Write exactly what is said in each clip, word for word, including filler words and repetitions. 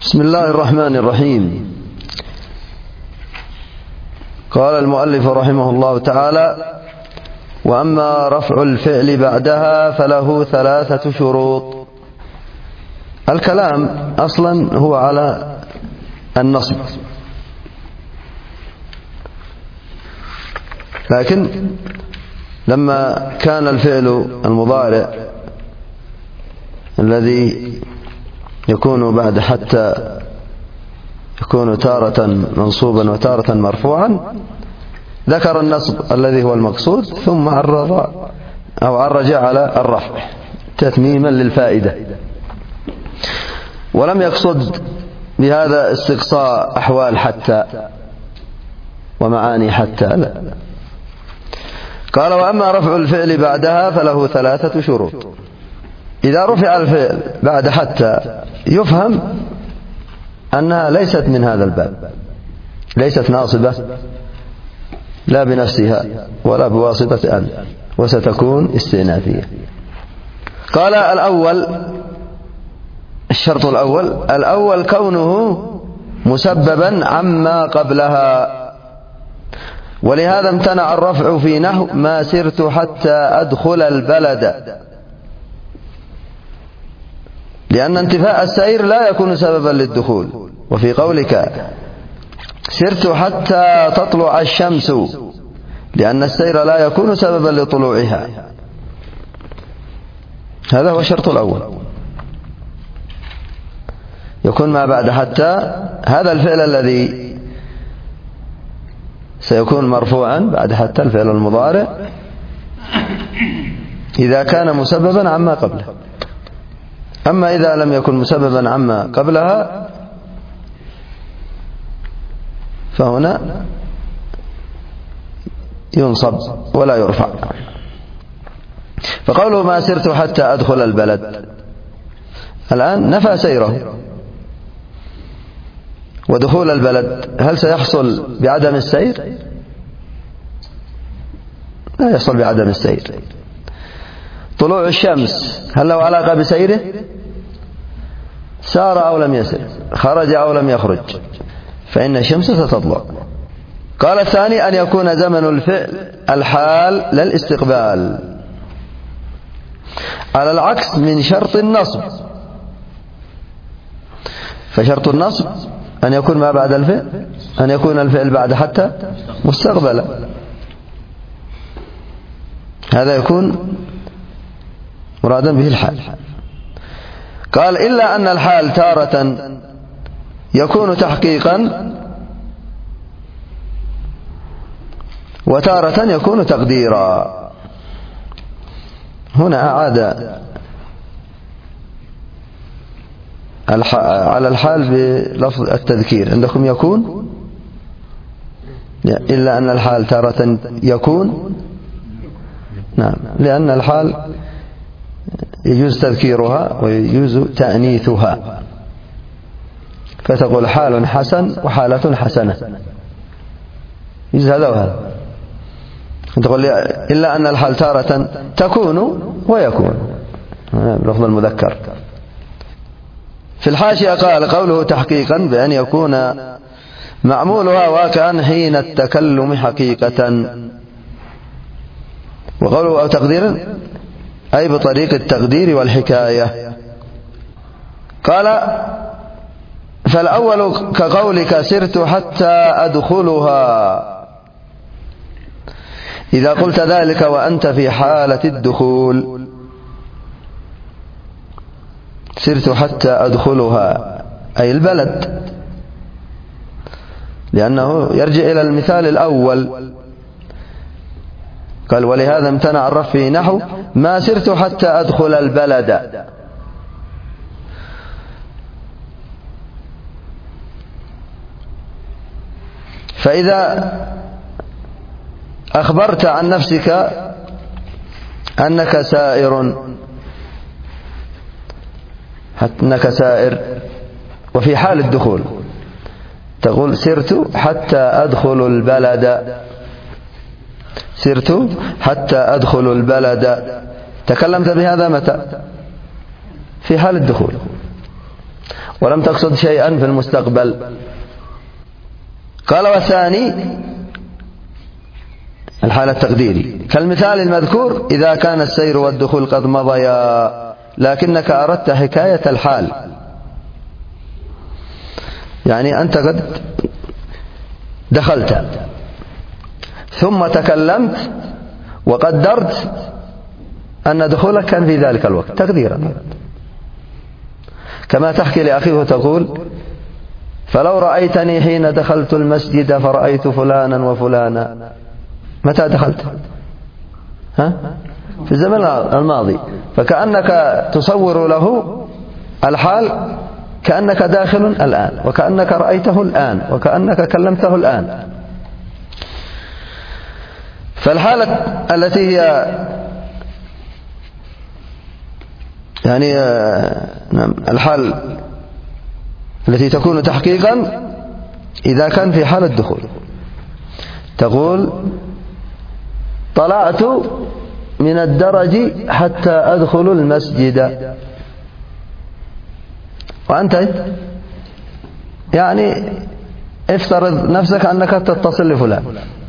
بسم الله الرحمن الرحيم. قال المؤلف رحمه الله تعالى: وأما رفع الفعل بعدها فله ثلاثة شروط. الكلام أصلا هو على النصب، لكن لما كان الفعل المضارع الذي يكون بعد حتى يكون تارة منصوبا وتارة مرفوعا، ذكر النصب الذي هو المقصود ثم عرض أو عرج على الرفع تتميما للفائدة، ولم يقصد بهذا استقصاء أحوال حتى ومعاني حتى، لا. قال: وأما رفع الفعل بعدها فله ثلاثة شروط. إذا رفع الفعل بعد حتى يفهم أنها ليست من هذا الباب، ليست ناصبة لا بنفسها ولا بواسطة أن، وستكون استئنافية. قال: الأول، الشرط الأول الأول كونه مسببا عما قبلها، ولهذا امتنع الرفع في نحو ما سرت حتى أدخل البلد، لأن انتفاء السير لا يكون سببا للدخول. وفي قولك سرت حتى تطلع الشمس، لأن السير لا يكون سببا لطلوعها. هذا هو الشرط الأول، يكون ما بعد حتى هذا الفعل الذي سيكون مرفوعا بعد حتى، الفعل المضارع، إذا كان مسببا عما قبله. أما إذا لم يكن مسببا عما قبلها فهنا ينصب ولا يرفع. فقوله ما سرت حتى أدخل البلد، الآن نفى سيره، ودخول البلد هل سيحصل بعدم السير؟ لا يحصل بعدم السير. طلوع الشمس هل له علاقة بسيره؟ سار أو لم يسر، خرج أو لم يخرج، فإن الشمس ستطلع. قال: الثاني أن يكون زمن الفعل الحال للاستقبال، على العكس من شرط النصب. فشرط النصب أن يكون ما بعد الفعل، أن يكون الفعل بعد حتى مستقبلا، هذا يكون مرادا به الحال. قال: إلا أن الحال تارة يكون تحقيقا وتارة يكون تقديرا. هنا أعاد على الحال بلفظ التذكير. عندكم يكون، إلا أن الحال تارة يكون، نعم، لأن الحال يجوز تذكيرها ويجوز تأنيثها، فتقول حال حسن وحالة حسنة، يجوز هذا وهذا. تقول إلا أن الحال تارة تكون ويكون، بلفظ المذكر. في الحاشية قال: قوله تحقيقا بأن يكون معمولها واقعا حين التكلم حقيقة، وقوله أو تقديرا أي بطريق التقدير والحكاية. قال: فالأول كقولك سرت حتى أدخلها، إذا قلت ذلك وأنت في حالة الدخول، سرت حتى أدخلها أي البلد، لأنه يرجع إلى المثال الأول. قال: ولهذا امتنع الرفع في نحو ما سرت حتى أدخل البلد. فإذا أخبرت عن نفسك أنك سائر، أنك سائر وفي حال الدخول، تقول سرت حتى أدخل البلد، سرت حتى أدخل البلد. تكلمت بهذا متى؟ في حال الدخول. ولم تقصد شيئا في المستقبل. قال والثاني الحال التقديري كالمثال المذكور إذا كان السير والدخول قد مضيا لكنك أردت حكاية الحال، يعني أنت قد دخلت ثم تكلمت وقدرت أن دخولك كان في ذلك الوقت تقديرا، كما تحكي لأخيه وتقول فلو رأيتني حين دخلت المسجد فرأيت فلانا وفلانا. متى دخلت؟ ها؟ في الزمن الماضي، فكأنك تصور له الحال كأنك داخل الآن، وكأنك رأيته الآن، وكأنك كلمته الآن. فالحالة التي هي يعني نعم الحال التي تكون تحقيقا إذا كان في حال الدخول تقول طلعت من الدرج حتى أدخل المسجد، وأنت يعني افترض نفسك أنك تتصل لفلان،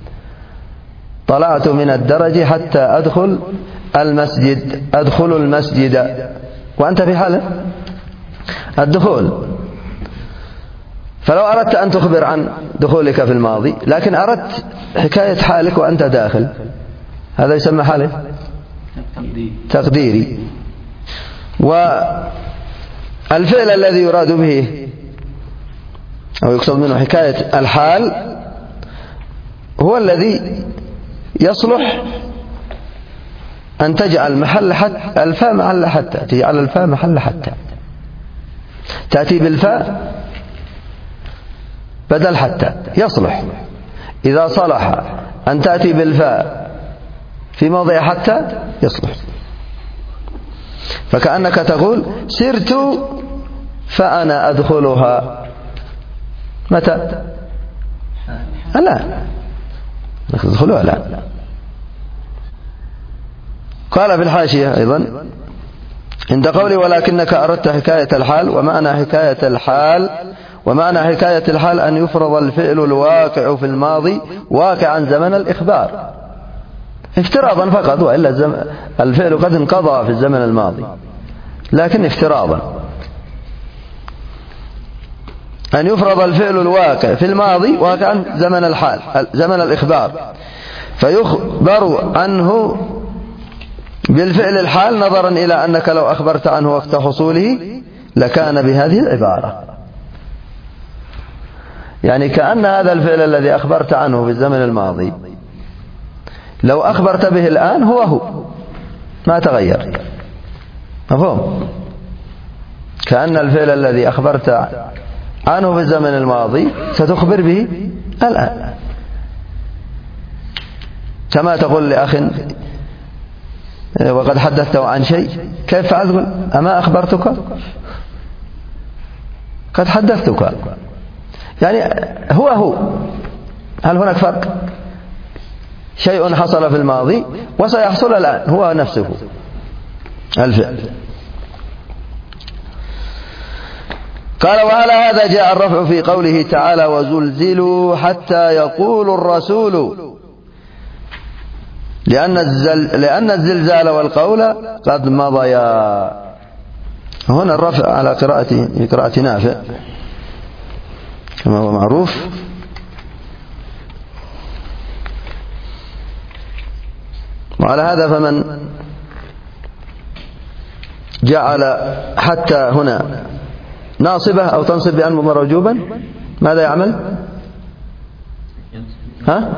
طلعت من الدرج حتى أدخل المسجد، أدخل المسجد، وأنت في حالة الدخول. فلو أردت أن تخبر عن دخولك في الماضي لكن أردت حكاية حالك وأنت داخل، هذا يسمى حاله تقديري. والفعل الذي يراد به أو يقصد منه حكاية الحال هو الذي يصلح أن تجعل محل حتى الفاء محل حتى، تجعل الفاء محل حتى، تأتي بالفاء بدل حتى، يصلح إذا صلح أن تأتي بالفاء في موضع حتى يصلح. فكأنك تقول سرت فأنا أدخلها. متى؟ الآن تدخلها الآن. قال في الحاشية أيضا عند قولي ولكنك أردت حكاية الحال، ومعنى حكاية الحال ومعنى حكاية الحال أن يفرض الفعل الواقع في الماضي واقعا زمن الإخبار افتراضا فقط، وإلا الفعل قد انقضى في الزمن الماضي لكن افتراضا. أن يفرض الفعل الواقع في الماضي واقعا زمن الحال زمن الإخبار فيخبر عنه بالفعل الحال نظرا إلى أنك لو أخبرت عنه وقت حصوله لكان بهذه العبارة. يعني كأن هذا الفعل الذي أخبرت عنه في الزمن الماضي لو أخبرت به الآن هو هو ما تغير. مفهوم؟ كأن الفعل الذي أخبرت عنه في الزمن الماضي ستخبر به الآن، كما تقول لأخ وقد حدثته عن شيء كيف فعلت؟ أما أخبرتك؟ قد حدثتك. يعني هو هو. هل هناك فرق؟ شيء حصل في الماضي وسيحصل الآن، هو نفسه الفعل. قال وعلى هذا جاء الرفع في قوله تعالى وزلزلوا حتى يقول الرسول، لأن, الزل لأن الزلزال والقول قد مضيا. هنا الرفع على قراءة قراءة نافع كما هو معروف. وعلى هذا فمن جعل حتى هنا ناصبة أو تنصب بأن مضمر وجوبا ماذا يعمل؟ ها؟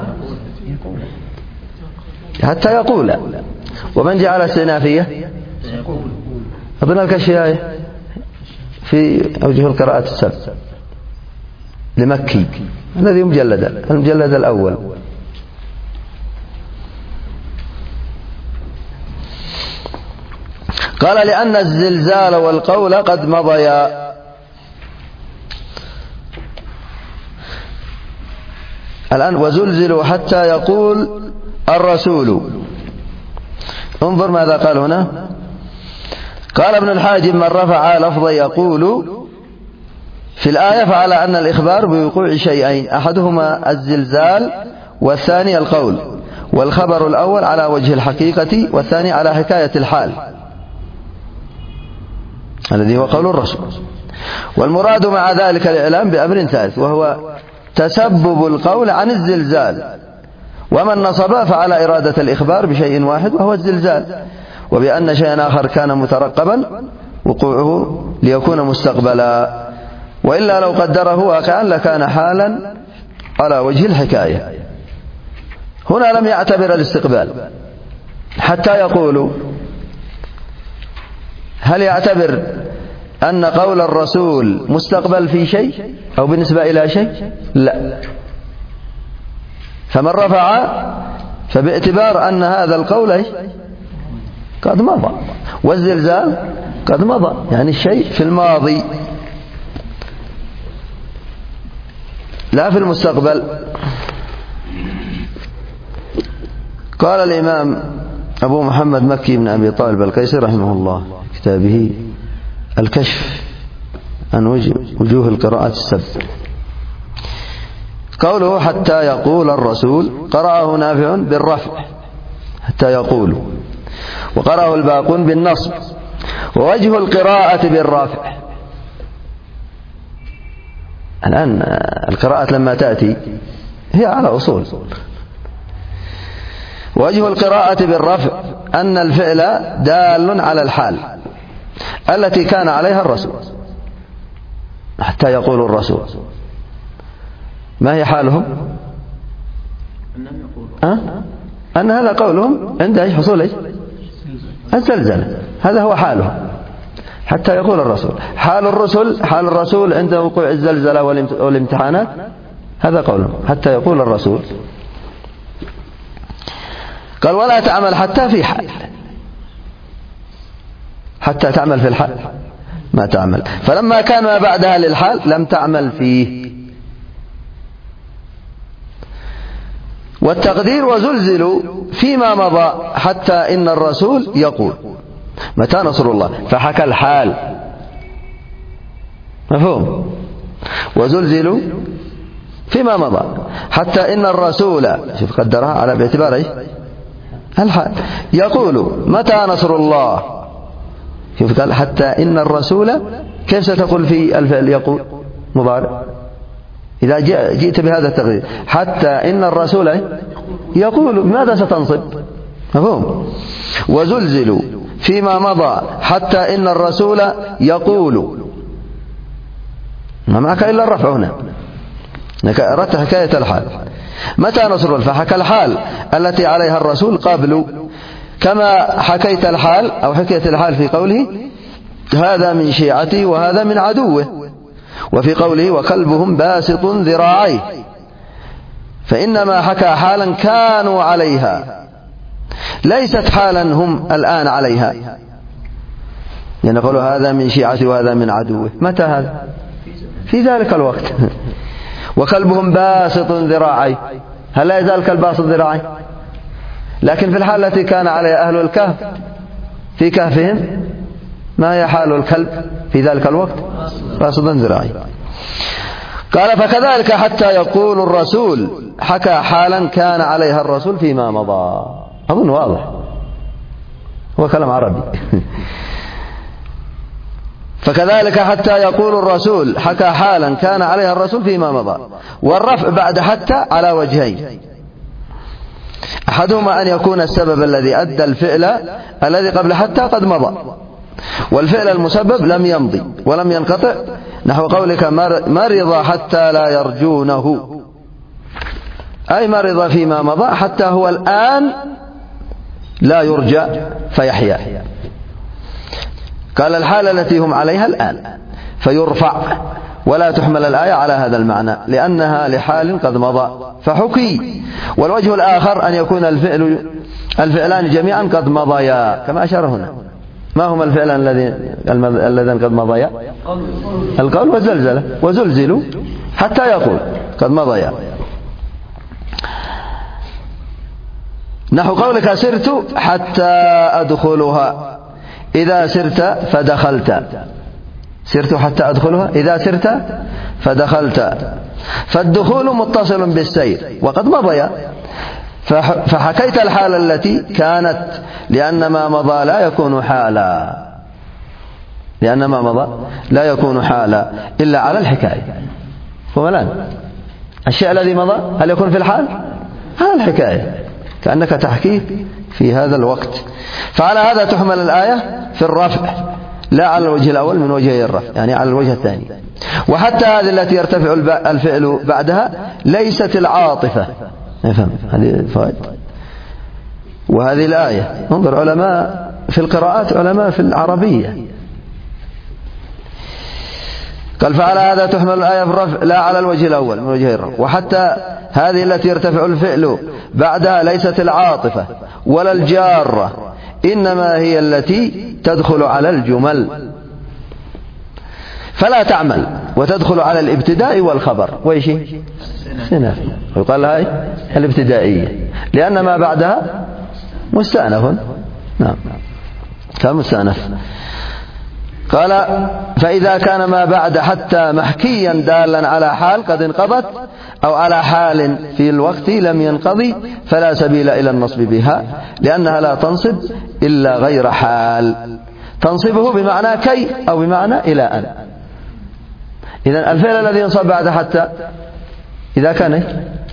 حتى يقول. ومن جعل استئنافية أظن الكشياية في أوجه القراءات السبع لمكي الذي مجلد المجلد الأول. قال لأن الزلزال والقول قد مضيا. الآن وزلزلوا حتى يقول الرسول. انظر ماذا قال هنا. قال ابن الحاجب من رفع لفظ يقول في الآية فعلى أن الإخبار بوقوع شيئين، أحدهما الزلزال والثاني القول، والخبر الأول على وجه الحقيقة والثاني على حكاية الحال الذي هو قول الرسول. والمراد مع ذلك الإعلام بأمر ثالث، وهو تسبب القول عن الزلزال، ومن نصب فعلى إرادة الإخبار بشيء واحد وهو الزلزال، وبأن شيئا آخر كان مترقبا وقوعه ليكون مستقبلا، وإلا لو قدره واقعا لكان حالا على وجه الحكاية. هنا لم يعتبر الاستقبال حتى يقولوا هل يعتبر أن قول الرسول مستقبل في شيء أو بالنسبة إلى شيء؟ لا. فمن رفع فباعتبار أن هذا القول قد مضى، والزلزال قد مضى، يعني الشيء في الماضي لا في المستقبل. قال الإمام أبو محمد مكي بن أبي طالب القيسي رحمه الله في كتابه الكشف عن وجوه القراءات السبع، قوله حتى يقول الرسول قرأه نافع بالرفع حتى يقول، وقرأه الباقون بالنصب، ووجه القراءة بالرفع. الآن القراءة لما تأتي هي على أصول. وجه القراءة بالرفع أن الفعل دال على الحال التي كان عليها الرسول حتى يقول الرسول. ما هي حالهم؟ أه؟ أن هذا قولهم عند حصول إيش؟ الزلزلة، هذا هو حالهم حتى يقول الرسول. حال الرسل حال الرسول عند وقوع الزلزلة والامتحانات هذا قولهم حتى يقول الرسول. قال ولا تعمل حتى في حال، حتى تعمل في الحال ما تعمل، فلما كان ما بعدها للحال لم تعمل فيه. والتقدير وزلزلوا فيما مضى حتى إن الرسول يقول متى نصر الله، فحكى الحال، مفهوم؟ وزلزلوا فيما مضى حتى إن الرسول، شوف قدرها على باعتبار ايش؟ الحال. يقول متى نصر الله، شوف قال حتى إن الرسول، كيف ستقول في الفعل يقول مضارع إذا جئت بهذا التقدير؟ حتى إن الرسول يقول، ماذا ستنصب؟ مفهوم؟ وزلزلوا فيما مضى حتى إن الرسول يقول، ما معك إلا الرفع هنا، أردت حكاية الحال. متى نصر الله، فحكى الحال التي عليها الرسول قبل، كما حكيت الحال أو حكيت الحال في قوله هذا من شيعتي وهذا من عدوه، وفي قوله وكلبهم باسط ذراعيه، فإنما حكى حالا كانوا عليها ليست حالا هم الآن عليها، يعني قالوا هذا من شيعتي وهذا من عدوه. متى هذا؟ في ذلك الوقت. وكلبهم باسط ذراعيه، هل لا يزال الكلب باسط ذراعيه؟ لكن في الحال التي كان عليها أهل الكهف في كهفهم ما هي حال الكلب في ذلك الوقت؟ باسط ذراعيه. قال فكذلك حتى يقول الرسول حكى حالا كان عليها الرسول فيما مضى. أظن واضح، هو كلام عربي. فكذلك حتى يقول الرسول حكى حالا كان عليها الرسول فيما مضى. والرفع بعد حتى على وجهين، أحدهما أن يكون السبب الذي أدى الفعل الذي قبل حتى قد مضى، والفعل المسبب لم يمضي ولم ينقطع، نحو قولك مرض حتى لا يرجونه، أي مرض فيما مضى حتى هو الآن لا يرجى فيحيا. قال الحالة التي هم عليها الآن فيرفع، ولا تحمل الآية على هذا المعنى لأنها لحال قد مضى فحكي. والوجه الآخر أن يكون الفعل الفعلان جميعا قد مضيا كما أشار هنا. ما هما الفعلان الذين قد مضيا؟ القول والزلزلة. وزلزلوا حتى يقول قد مضيا، نحو قولك سرت حتى أدخلها، إذا سرت فدخلت، سرت حتى أدخلها، إذا سرت فدخلت، فالدخول متصل بالسير وقد مضي، فحكيت الحالة التي كانت، لأن ما مضى لا يكون حالا، لأن ما مضى لا يكون حالا إلا على الحكاية. فمالان الشيء الذي مضى هل يكون في الحال؟ على الحكاية، كأنك تحكيه في هذا الوقت. فعلى هذا تحمل الآية في الرفع، لا على الوجه الأول من وجهي الرفع، يعني على الوجه الثاني. وحتى هذه التي يرتفع الفعل بعدها ليست العاطفة. نفهم هذه الفوائد. وهذه الآية انظر، علماء في القراءات، علماء في العربية، قال فعلى هذا تحمل الآية في الرفع لا على الوجه الأول من وجهي الرفع. وحتى هذه التي يرتفع الفعل بعدها ليست العاطفة ولا الجارة، إنما هي التي تدخل على الجمل فلا تعمل، وتدخل على الابتداء والخبر. وإيش سنة يقال لها الابتدائية، لأن ما بعدها مستأنف. نعم كان مستأنف. قال فإذا كان ما بعد حتى محكيا دالا على حال قد انقضت، أو على حال في الوقت لم ينقضي، فلا سبيل إلى النصب بها، لأنها لا تنصب إلا غير حال، تنصبه بمعنى كي أو بمعنى إلى أن. إذن الفعل الذي ينصب بعد حتى إذا كان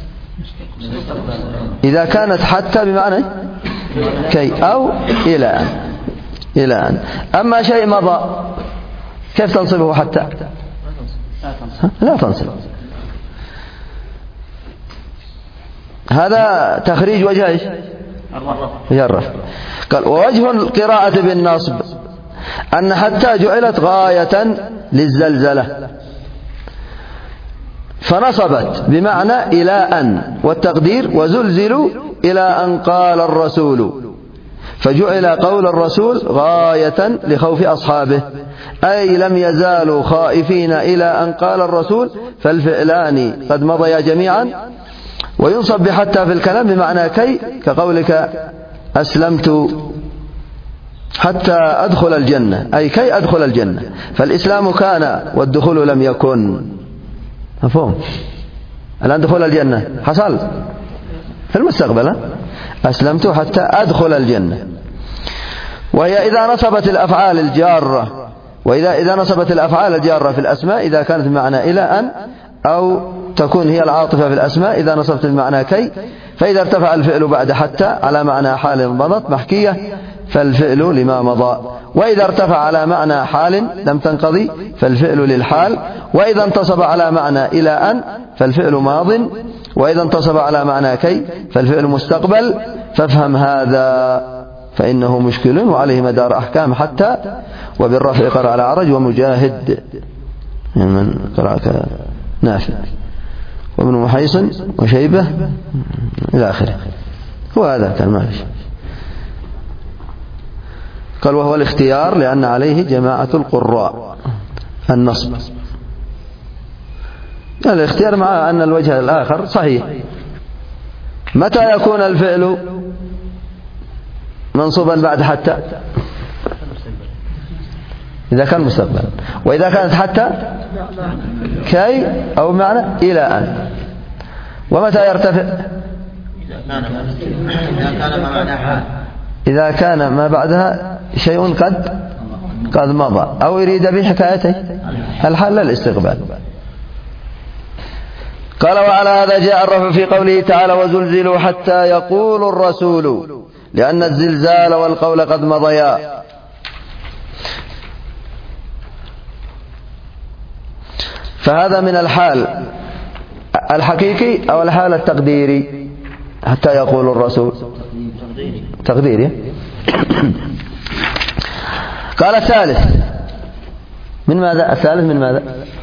إذا كانت حتى بمعنى كي أو إلى أن، إلى أن. أما شيء مضى كيف تنصبه حتى؟ لا تنصب. هذا تخريج وجه ايش؟ الرفع. قال ووجه القراءة بالنصب أن حتى جعلت غاية للزلزلة، فنصبت بمعنى إلى أن، والتقدير وزلزلوا إلى أن قال الرسول، فجعل قول الرسول غاية لخوف أصحابه، أي لم يزالوا خائفين إلى أن قال الرسول، فالفعلان قد مضيا جميعا. وينصب بحتى في الكلام بمعنى كي، كقولك أسلمت حتى أدخل الجنة، أي كي أدخل الجنة، فالإسلام كان والدخول لم يكن. مفهوم؟ الآن دخول الجنة حصل في المستقبل، أسلمت حتى أدخل الجنة. وهي إذا نصبت الأفعال الجارة، وإذا إذا نصبت الأفعال الجارة في الأسماء إذا كانت بمعنى إلى أن، أو تكون هي العاطفة في الأسماء إذا نصبت المعنى كي. فإذا ارتفع الفعل بعد حتى على معنى حال مضت محكية، فالفعل لما مضى. وإذا ارتفع على معنى حال لم تنقضي، فالفعل للحال. وإذا انتصب على معنى إلى أن فالفعل ماض، وإذا انتصب على معنى كي فالفعل مستقبل. فافهم هذا فإنه مشكل، وعليه مدار أحكام حتى. وبالرفع قرأ على عرج ومجاهد من قرأ نافع وابن محيصن وشيبة إلى آخره. وهذا كان ما فيش. قال وهو الاختيار لأن عليه جماعة القراء النصب. الاختيار مع أن الوجه الآخر صحيح. متى يكون الفعل منصوبا بعد حتى؟ إذا كان مستقبلا. وإذا كانت حتى كي أو معنى إلى أن. ومتى يرتفع؟ إذا كان ما بعدها شيء قد قد مضى، أو يريد بحكايته الحال للاستقبال. قال وعلى هذا جاء الرفع في قوله تعالى وزلزلوا حتى يقول الرسول، لأن الزلزال والقول قد مضيا. فهذا من الحال الحقيقي أو الحال التقديري. حتى يقول الرسول تقديري. قال الثالث من ماذا؟ الثالث من ماذا؟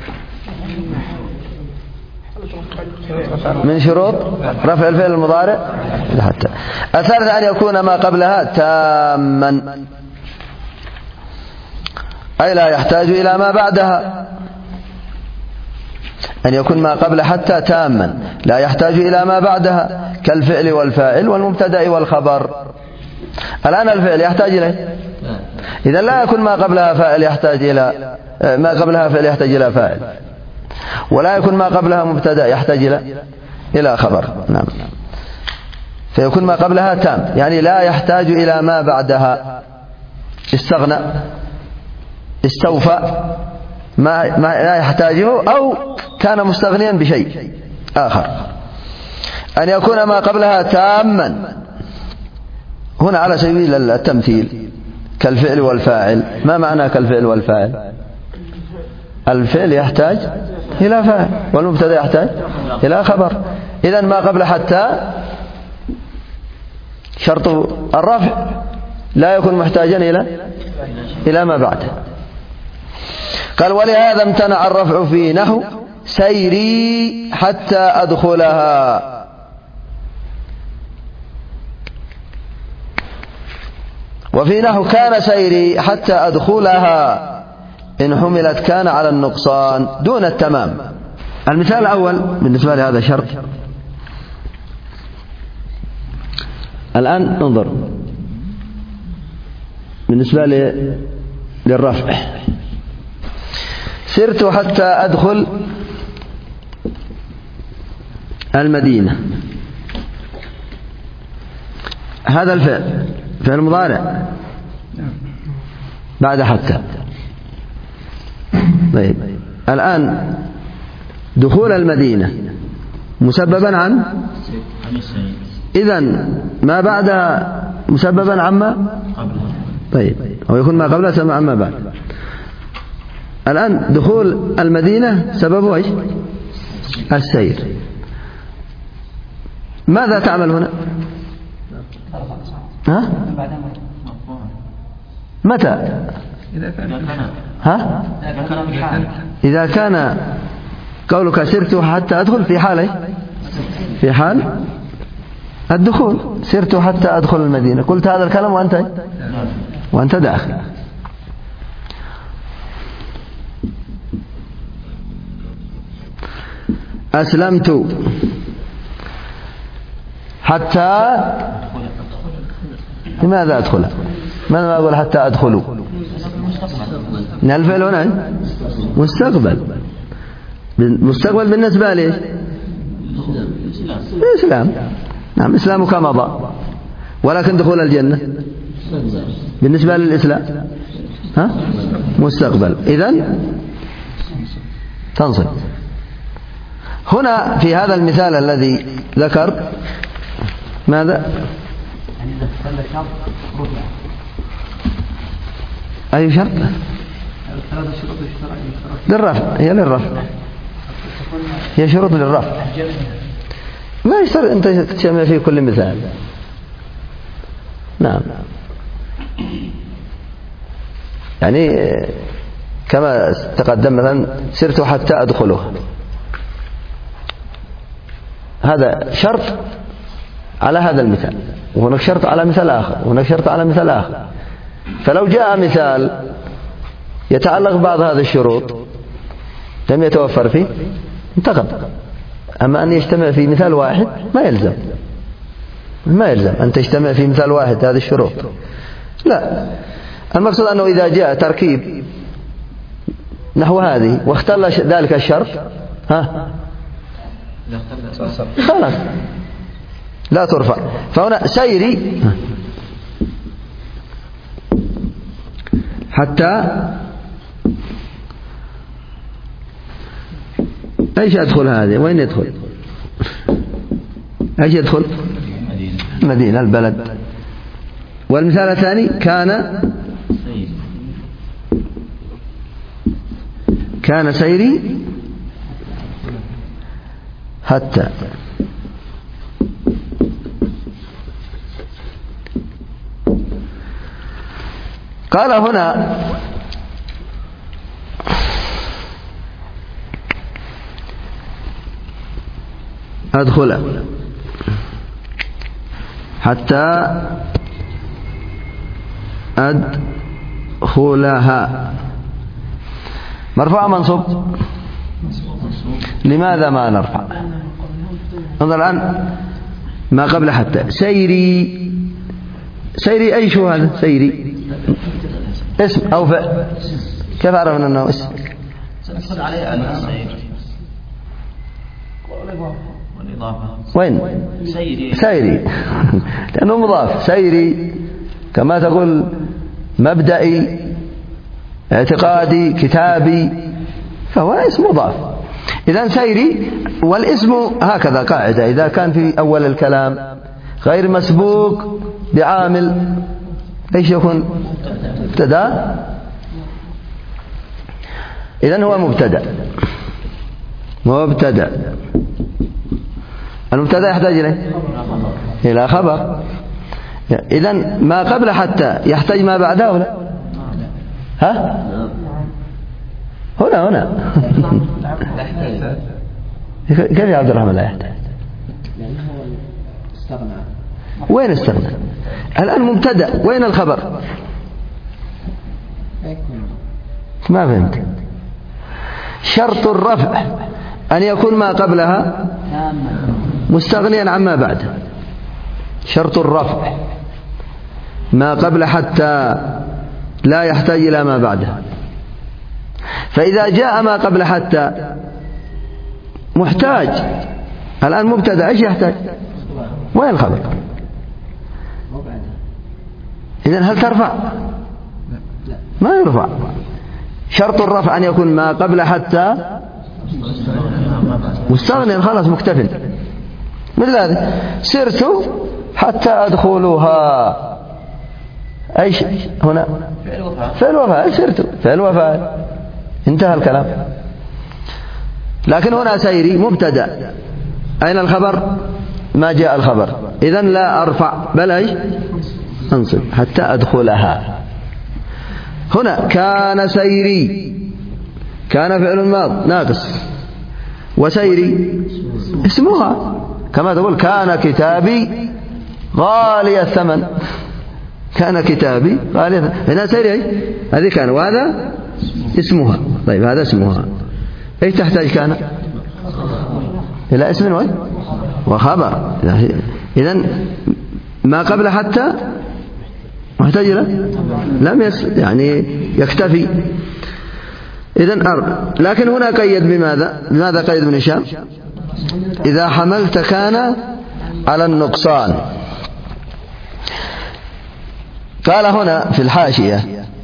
من شروط رفع الفعل المضارع حتى. الثالث أن يكون ما قبلها تاما، أي لا يحتاج إلى ما بعدها. أن يكون ما قبل حتى تاما لا يحتاج إلى ما بعدها، كالفعل والفاعل والمبتدأ والخبر. الآن الفعل يحتاج إليه؟ إذا لا يكون ما قبلها فاعل يحتاج إلى ما قبلها فاعل يحتاج إلى فاعل، ولا يكون ما قبلها مبتدأ يحتاج إلى إلى خبر. نعم. فيكون ما قبلها تام، يعني لا يحتاج إلى ما بعدها. استغنى، استوفى، ما, ما لا يحتاجه، أو كان مستغنيا بشيء آخر. أن يكون ما قبلها تاما هنا على سبيل التمثيل كالفعل والفاعل. ما معنى كالفعل والفاعل؟ الفعل يحتاج إلى فاعل والمبتدأ يحتاج إلى خبر. إذن ما قبل حتى شرط الرفع لا يكون محتاجا إلى إلى ما بعده. قال ولهذا امتنع الرفع في نحو سيري حتى أدخلها. وفي نحو كان سيري حتى أدخلها إن حملت كان على النقصان دون التمام. المثال الأول بالنسبة لهذا شرط. الآن انظر بالنسبة للرفع. سرت حتى أدخل المدينة، هذا الفعل فعل مضارع بعد حتى. طيب الآن دخول المدينة مسببا عن، إذن ما بعد مسببا عما، طيب أو يكون ما قبله سمع عما بعد. الآن دخول المدينة سببه ايش؟ السير. ماذا تعمل هنا؟ ها؟ متى؟ ها؟ إذا كان قولك سرت حتى أدخل في حال في حال الدخول. سرت حتى أدخل المدينة، قلت هذا الكلام وأنت وأنت داخل. أسلمت حتى، لماذا أدخل؟ من ما أقول حتى أدخلوا؟ الفعل هنا مستقبل. مستقبل بالنسبة لي الإسلام. نعم إسلامك مضى، ولكن دخول الجنة بالنسبة للإسلام ها مستقبل، إذن تنصب. هنا في هذا المثال الذي ذكر ماذا؟ أي شرط؟ للرفع، هي للرفع، هي شروط للرفع. ما يشترط أنت تجمع في كل مثال. نعم، يعني كما تقدم مثلا سرت حتى أدخله، هذا شرط على هذا المثال، وهناك شرط على مثال آخر، وهناك شرط على مثال آخر. فلو جاء مثال يتعلق بعض هذه الشروط لم يتوفر فيه انتقد. أما أن يجتمع في مثال واحد ما يلزم، ما يلزم أن تجتمع في مثال واحد هذه الشروط، لا. المقصود أنه إذا جاء تركيب نحو هذه واختل ذلك الشرط ها خلاص لا ترفع. فهنا سيري حتى ايش ادخل هذه؟ وين يدخل؟ ايش يدخل؟ مدينة البلد. والمثال الثاني كان كان سيري حتى قال هنا أدخل حتى أدخلها، مرفوع منصوب. لماذا ما نرفع؟ انظر الآن ما قبل حتى. سيري، سيري أي شو هذا؟ سيري اسم أو فعل. كيف عرفنا أنه اسم؟ سنقصد عليه السير والإضافة. وين؟ سيري سيري لأنه مضاف. سيري كما تقول مبدئي، اعتقادي، كتابي، فهو اسم مضاف. إذن سيري. والاسم هكذا قاعدة: إذا كان في أول الكلام غير مسبوق بعامل ايش يكون؟ مبتدا. إذن هو مبتدا. مبتدا. المبتدا يحتاج إليه إلى خبر. إذن ما قبل حتى يحتاج ما بعده ولا؟ ها؟ هنا هنا كيف يا عبد الرحمن لا يحتاج؟ وين استغنى؟ الآن مبتدأ، وين الخبر؟ ما فهمت. شرط الرفع أن يكون ما قبلها مستغنيا عما بعده. شرط الرفع ما قبل حتى لا يحتاج إلى ما بعده. فإذا جاء ما قبل حتى محتاج. الآن مبتدأ ايش يحتاج؟ وين الخبر؟ إذن هل ترفع؟ ما يرفع. شرط الرفع أن يكون ما قبل حتى مستغنيا، خلاص مكتفل. مثل هذا: سرت حتى أدخلها. أيش هنا؟ فعل وفاعل. سرت فعل وفاعل، انتهى الكلام. لكن هنا سيري مبتدأ، أين الخبر؟ ما جاء الخبر. إذن لا أرفع بل أيش؟ أنصب حتى أدخلها. هنا كان سيري، كان فعل ماض ناقص، وسيري اسمها، كما تقول كان كتابي غالي الثمن. كان كتابي غالي الثمن. هنا سيري هذه كان، وهذا اسمها. طيب هذا اسمها. ايش تحتاج كان؟ إلى اسم وخبر. إذن ما قبل حتى محتاج إلى لم يس يعني يكتفي. إذن أربع. لكن هنا قيد بماذا؟ بماذا قيد ابن هشام؟ إذا حملت كان على النقصان. قال هنا في الحاشية: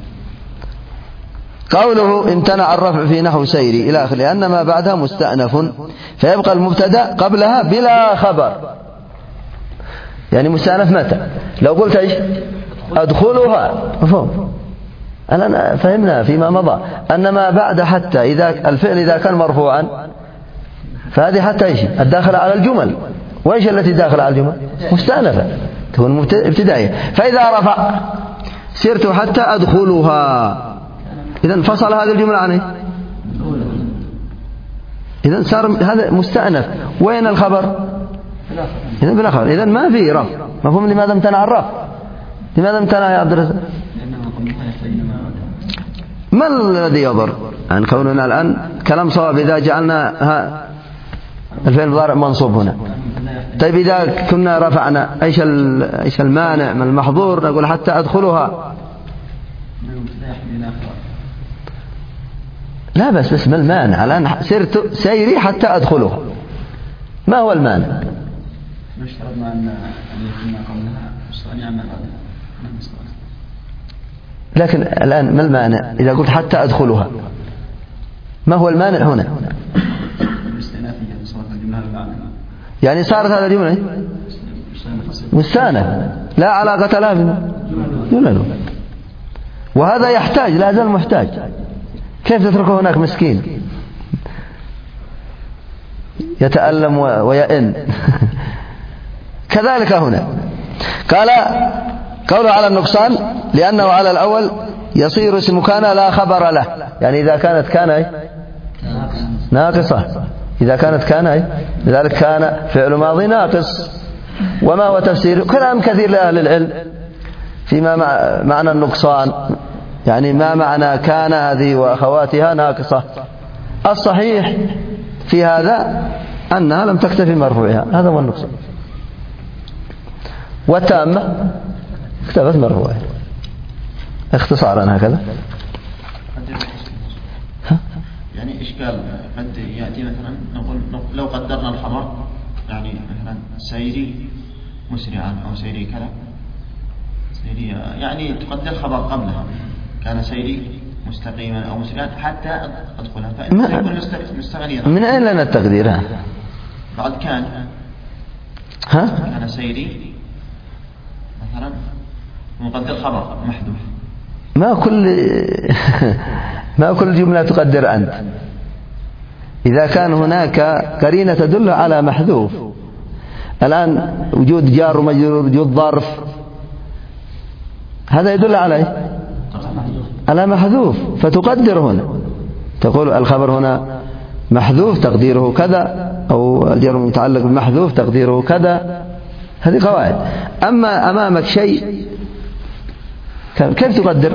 قوله امتنع الرفع في نحو سيري إلى آخره لأن ما بعدها مستأنف، فيبقى المبتدأ قبلها بلا خبر. يعني مستأنف متى؟ لو قلت ايش؟ أدخلها، مفهوم. الآن فهمنا فيما مضى أن ما بعد حتى إذا الفعل إذا كان مرفوعا فهذه حتى ايش؟ الداخل على الجمل. وايش التي داخل على الجمل؟ مستأنفة، تكون ابتدائية. فإذا رفع سرت حتى أدخلها، إذن فصل هذه الجملة عن ايه؟ إذن صار هذا مستأنف. وين الخبر؟ إذن بلا خبر. إذن ما في رفع. مفهوم لماذا امتنع الرفع؟ لماذا امتنع يا عبد الرزاق؟ ما الذي يضر عن كوننا الآن كلام صواب إذا جعلنا الفعل المضارع منصوب هنا؟ طيب إذا كنا رفعنا ايش ايش المانع من المحظور؟ نقول حتى أدخلها. لا بس بس ما المانع؟ الآن سرت سيري حتى أدخلها، ما هو المانع؟ اشترطنا أن يكون ما قبلها مستغني عما بعدها. لكن الآن ما المانع إذا قلت حتى أدخلها؟ ما هو المانع هنا؟ يعني صارت هذا الجملة مستأنف لا علاقة لها بجملة، وهذا يحتاج، لا زال محتاج. كيف تتركه هناك مسكين يتألم ويئن؟ كذلك هنا قال قوله على النقصان لأنه على الأول يصير اسم كان لا خبر له. يعني إذا كانت كان ناقصة، إذا كانت كان لذلك كان فعل ماضي ناقص. وما هو تفسير؟ كلام كثير لأهل العلم فيما معنى النقصان، يعني ما معنى كان هذه وأخواتها ناقصة. الصحيح في هذا أنها لم تكتفي مرفوعها، هذا هو النقصان. والتامة اكتفت مرفوعها. اختصارا هكذا. يعني إشكال قد يأتي مثلا نقول لو قدرنا الخبر يعني مثلا سيري مسرعا أو سيري كذا سيري يعني تقدر خبر قبلها كان سيري مستقيما أو مسرعا حتى أدخلها فإنه يكون مستغنيا. من أين لنا التقدير؟ ها؟ بعد كان ها؟ كان سيري مثلا مقدر خبر محذوف. ما كل ما كل جملة تقدر أنت. إذا كان هناك قرينة تدل على محذوف، الآن وجود جار ومجرور وجود ظرف هذا يدل على على محذوف، فتقدر هنا تقول الخبر هنا محذوف تقديره كذا، أو الجار متعلق بالمحذوف تقديره كذا. هذه قواعد. أما أمامك شيء كيف تقدر؟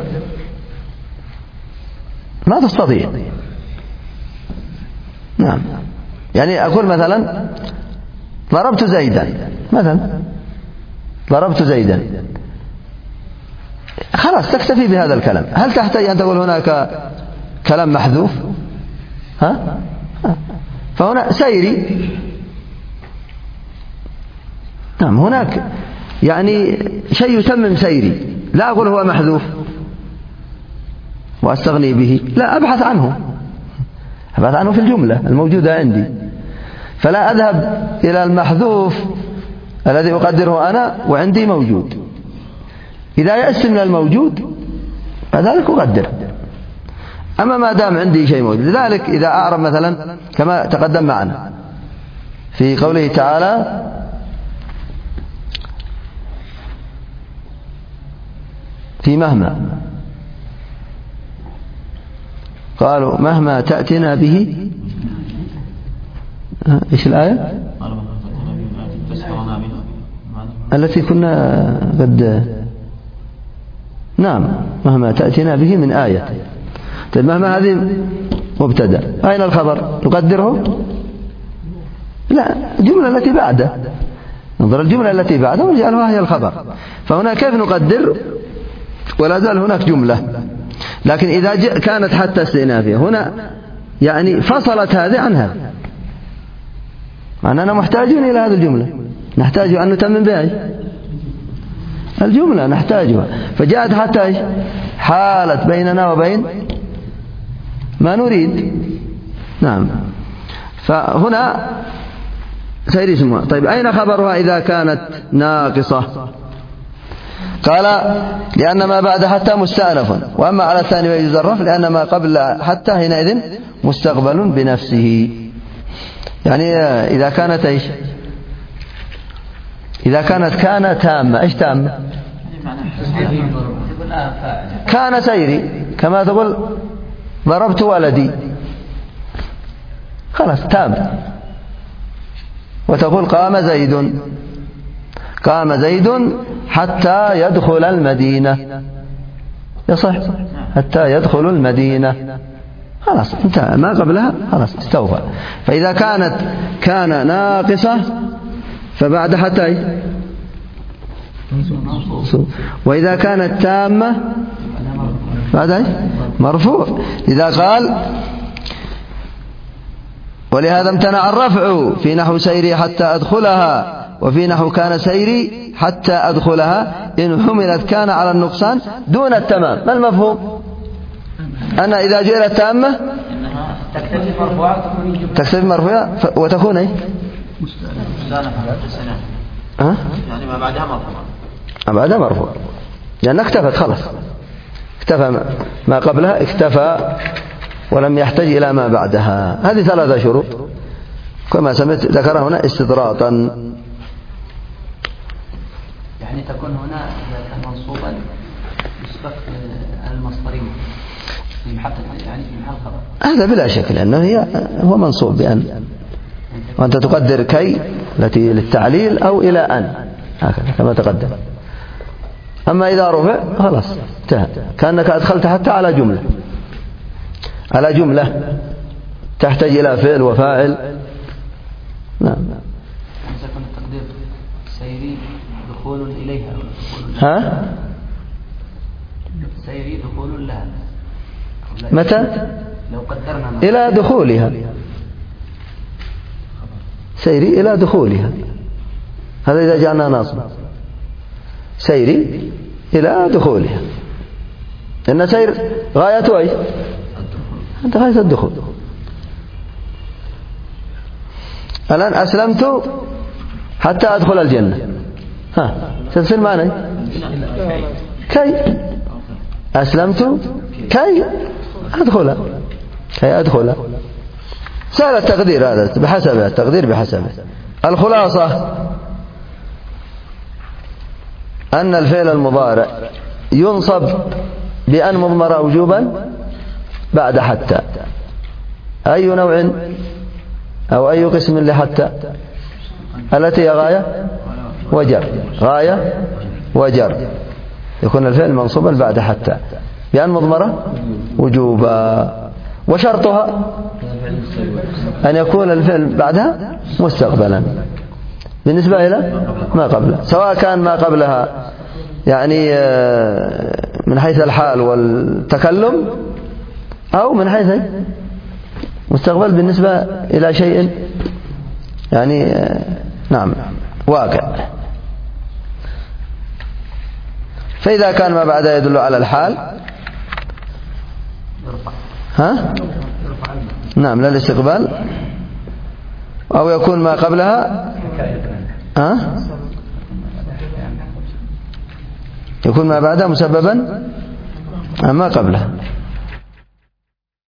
ما تستطيع. نعم. يعني أقول مثلا ضربت زيدا مثلا، ضربت زيدا، خلاص تكتفي بهذا الكلام. هل تحتاج أن تقول هناك كلام محذوف؟ ها؟ فهنا سيري. نعم. هناك يعني شيء يتمم سيري، لا أقول هو محذوف وأستغني به، لا، أبحث عنه أبحث عنه في الجملة الموجودة عندي، فلا أذهب إلى المحذوف الذي أقدره أنا وعندي موجود. إذا يأس من الموجود فذلك أقدر. أما ما دام عندي شيء موجود، لذلك إذا أعرب مثلا كما تقدم معنا في قوله تعالى في مهما، قالوا مهما تأتنا به، إيش الآية التي كنا قد، نعم، مهما تأتنا به من آية. طيب مهما هذه مبتدأ، أين الخبر؟ نقدره؟ لا، الجملة التي بعده، ننظر الجملة التي بعده ونجعلها هي الخبر. فهنا كيف نقدر ولا زال هناك جملة؟ لكن إذا كانت حتى استئنافية هنا يعني فصلت هذه عن هذا، معنانا محتاجون إلى هذه الجملة، نحتاج أن نتمم بها الجملة، نحتاجها. فجاءت حتى حالت بيننا وبين ما نريد. نعم. فهنا سيري اسمها. طيب أين خبرها إذا كانت ناقصة؟ قال لأن ما بعد حتى مستأنف، وأما على الثاني ويجوز الرفع لأن ما قبل حتى حينئذ مستقبل بنفسه. يعني إذا كانت إيش؟ إذا كانت كان تامة. إيش تامة؟ كان سيري، كما تقول ضربت ولدي، خلاص تام. وتقول قام زيد، قام زيد حتى يدخل المدينة، يصح حتى يدخل المدينة، خلاص انتهى، ما قبلها خلاص استوفى. فإذا كانت كان ناقصة فبعد حتى، وإذا كانت تامة بعد مرفوع. إذا قال ولهذا امتنع الرفع في نحو سيري حتى أدخلها، وفي نحو كان سيري حتى أدخلها إن حملت كان على النقصان دون التمام. ما المفهوم؟ أن إذا جئت تامة تكتفي مرفوعة وتكون أي أه؟ يعني ما بعدها مرفوع، ما بعدها مرفوع لأن اكتفت خلاص، اكتفى ما قبلها، اكتفى ولم يحتاج إلى ما بعدها. هذه ثلاثة شروط كما سمعت ذكرها هنا استدراطا. يعني تكون هنا إذا كان منصوبا يسبق المصدرين في محل، يعني في محل خبر، هذا بلا شك لأنه هي هو منصوب بأن، وأنت تقدر كي التي للتعليل أو إلى أن، هكذا كما تقدم. أما إذا رفع خلاص انتهى، كأنك أدخلت حتى على جملة، على جملة تحتاج إلى فعل وفاعل. نعم. يكون التقدير سيري دخول إليها، ها؟ سيري دخول لها متى؟ لو قدرنا إلى دخولها، سيري إلى دخولها، هذا إذا جعلنا ناصب، سيري إلى دخولها، إن سير غايته أي؟ أنت غاية الدخول. الآن أسلمت حتى أدخل الجنة، ها تفسير معنى كي أسلمت كي أدخل، كي أدخل، سهل التقدير هذا بحسبه، التقدير بحسبه. الخلاصة أن الفعل المضارع ينصب بأن مضمر وجوبا بعد حتى، أي نوع أو أي قسم لحتى التي هي غاية وجر، غاية وجر، يكون الفعل منصوبا بعد حتى بأن مضمرة وجوبا، وشرطها أن يكون الفعل بعدها مستقبلا بالنسبة إلى ما قبله، سواء كان ما قبلها يعني من حيث الحال والتكلم أو من حيث مستقبل بالنسبة إلى شيء يعني نعم واقع. فإذا كان ما بعدها يدل على الحال ها نعم لا الاستقبال، أو يكون ما قبلها ها يكون ما بعدها مسببا ما قبلها.